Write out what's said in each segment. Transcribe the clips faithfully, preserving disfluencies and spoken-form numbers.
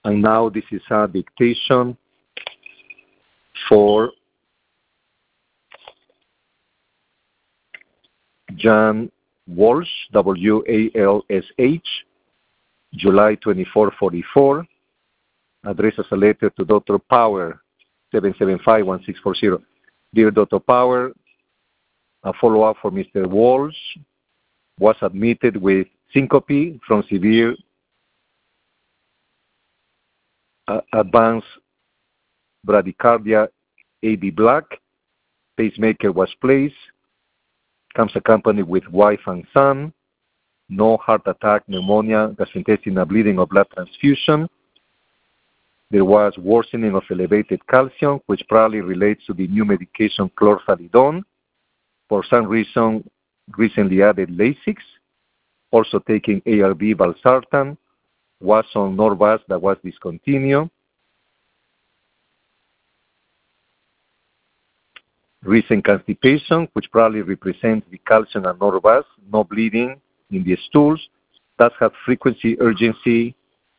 And now this is a dictation for Jan Walsh, W A L S H, July twenty-fourth, forty-four, addressed as a letter to Doctor Power, seven seven five, one six four zero. Dear Doctor Power, a follow-up for Mister Walsh was admitted with syncope from severe uh, advanced bradycardia, A B Black. Pacemaker was placed. Comes accompanied with wife and son. No heart attack, pneumonia, gastrointestinal bleeding, or blood transfusion. There was worsening of elevated calcium, which probably relates to the new medication chlorthalidone. For some reason, recently added Lasix. Also taking A R B valsartan. Was on Norvasc that was discontinued. Recent constipation, which probably represents the calcium and Norvasc. No bleeding in the stools. Does have frequency, urgency,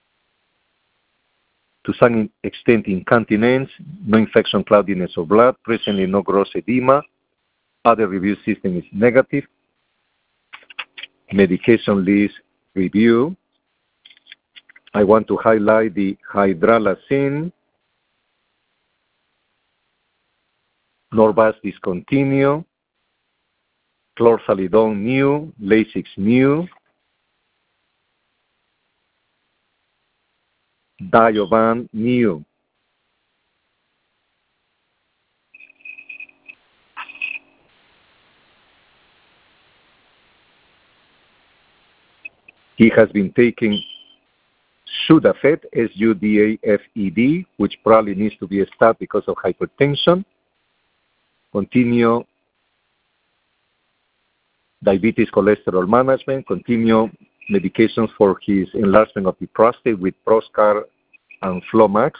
to some extent incontinence, no infection, cloudiness of blood, presently no gross edema. Other review system is negative. Medication list review. I want to highlight the hydralazine, Norvasc discontinue, chlorthalidone new, Lasix new, Diovan new. He has been taking Sudafed, S U D A F E D, which probably needs to be stopped because of hypertension. Continue diabetes cholesterol management. Continue medications for his enlargement of the prostate with Proscar and Flomax.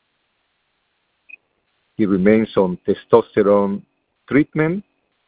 He remains on testosterone treatment.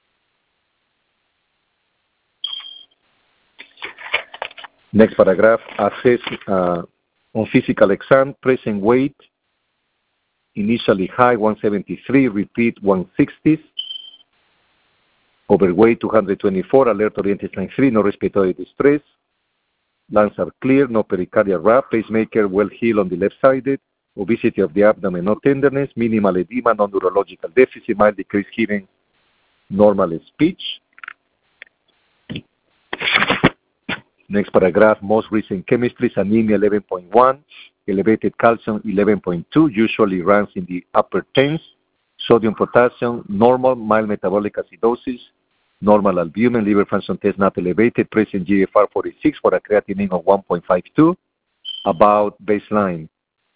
Next paragraph, assess uh, on physical exam, present weight, initially high, one seventy-three, repeat one sixty, overweight, two hundred twenty-four, alert-oriented sign three, no respiratory distress, lungs are clear, no pericardial rap, pacemaker well healed on the left-sided, obesity of the abdomen, no tenderness, minimal edema, no neurological deficit, mild decreased hearing, normal speech. Next paragraph, most recent chemistries, anemia eleven point one, elevated calcium eleven point two, usually runs in the upper tens, sodium, potassium, normal, mild metabolic acidosis, normal albumin, liver function test not elevated, present G F R forty-six for a creatinine of one point five two, about baseline.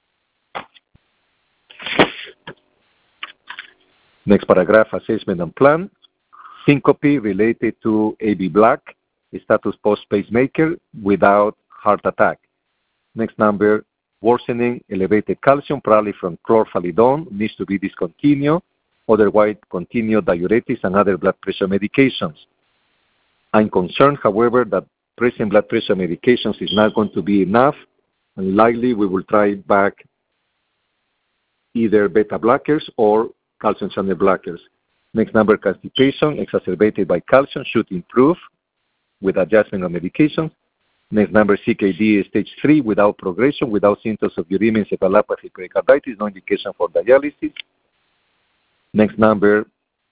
Next paragraph, assessment and plan, syncope related to A B Black, status post-pacemaker without heart attack. Next number, worsening elevated calcium, probably from chlorthalidone, needs to be discontinued, otherwise continue diuretics and other blood pressure medications. I'm concerned, however, that present blood pressure medications is not going to be enough, and likely we will try back either beta blockers or calcium channel blockers. Next number, constipation exacerbated by calcium should improve with adjustment of medications. Next number, C K D stage three without progression, without symptoms of uremia, encephalopathy, pericarditis, no indication for dialysis. Next number,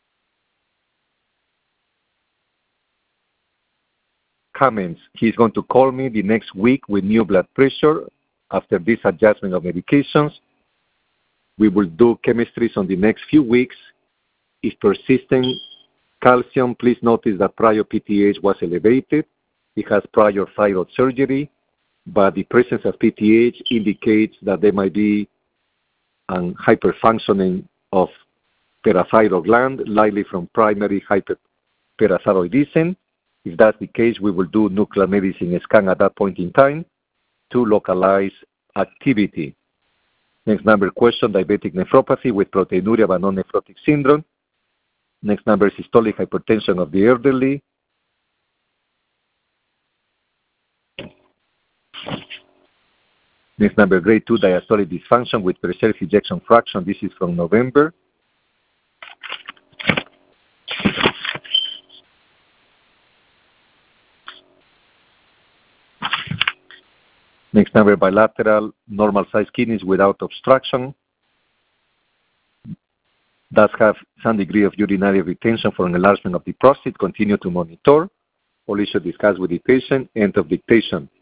comments. He's going to call me the next week with new blood pressure after this adjustment of medications. We will do chemistries on the next few weeks. If persistent calcium, please notice that prior P T H was elevated. He has prior thyroid surgery, but the presence of P T H indicates that there might be an hyperfunctioning of parathyroid gland, likely from primary hyperparathyroidism. If that's the case, we will do nuclear medicine scan at that point in time to localize activity. Next number question, diabetic nephropathy with proteinuria but non-nephrotic syndrome. Next number is systolic hypertension of the elderly. Next number, grade two diastolic dysfunction with preserved ejection fraction. This is from November. Next number, bilateral normal sized kidneys without obstruction. Does have some degree of urinary retention for an enlargement of the prostate. Continue to monitor. All issues discussed with the patient. End of dictation.